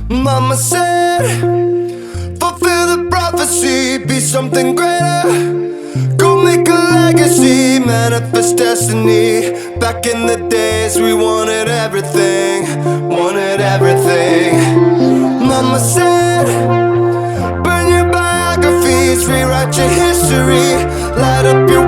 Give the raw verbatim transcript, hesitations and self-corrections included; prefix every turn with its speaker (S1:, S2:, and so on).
S1: Mama said, fulfill the prophecy, be something greater. Go make a legacy, manifest destiny. Back in the days we wanted everything, wanted everything. Mama said, burn your biographies, rewrite your history. Light up your